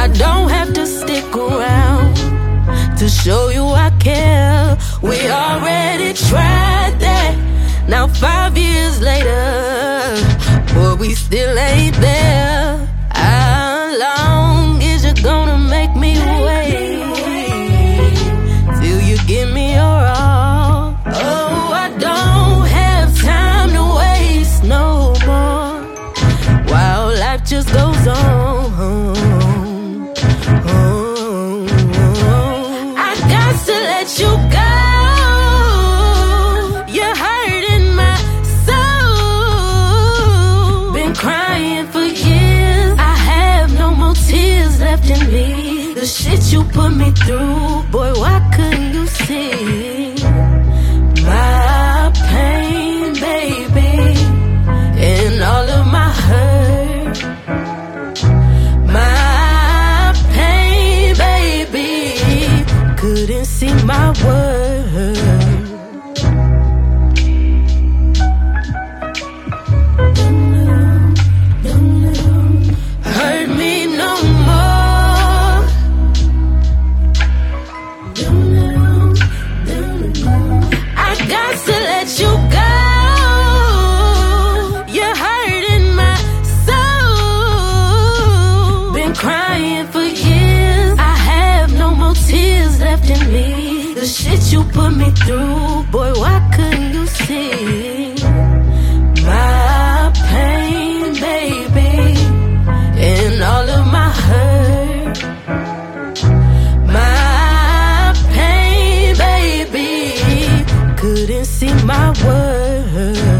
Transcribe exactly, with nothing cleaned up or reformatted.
don't have to stick around to show you I care. We already tried that. Now five years later, but we still ain't there. How long is you gonna make me wait till you give me your all? Oh, I don't have time to waste no more while life just goes on. I got to let you go. You're hurting my soul. Been crying for years. I have no more tears left in me. The shit you put me through, boy, why couldn't you see my pain, baby, and all of my hurt? My pain, baby, couldn't see my worth. Hurt me no more. I got to let you go. You're hurting my soul. Been crying for years. I have no more tears left in me. The shit you put me through, boy, why couldn't you see my pain, baby, and all of my hurt? My pain, baby, couldn't see my worth.